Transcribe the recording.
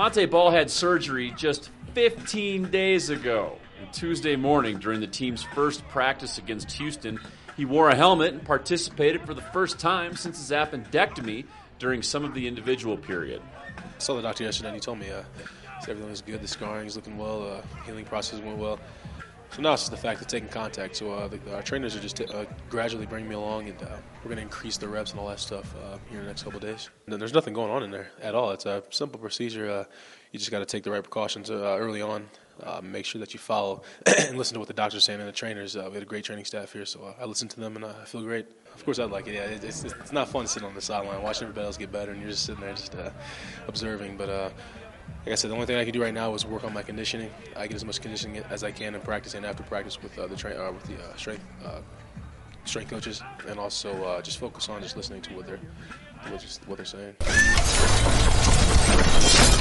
Montee Ball had surgery just 15 days ago. And Tuesday morning, during the team's first practice against Houston, he wore a helmet and participated for the first time since his appendectomy during some of the individual period. I saw the doctor yesterday and he told me everything was good, the scarring is looking well, healing process went well. So now it's just the fact of taking contact. So our trainers are just gradually bringing me along, and we're going to increase the reps and all that stuff here in the next couple of days. And there's nothing going on in there at all. It's a simple procedure. You just got to take the right precautions early on. Make sure that you follow and listen to what the doctors are saying and the trainers. We had a great training staff here, so I listen to them and I feel great. Of course, I'd like it. Yeah, it's not fun sitting on the sideline watching everybody else get better, and you're just sitting there just observing. But like I said, the only thing I can do right now is work on my conditioning. I get as much conditioning as I can in practice and after practice with the strength coaches, and also just focus on just listening to what they're saying.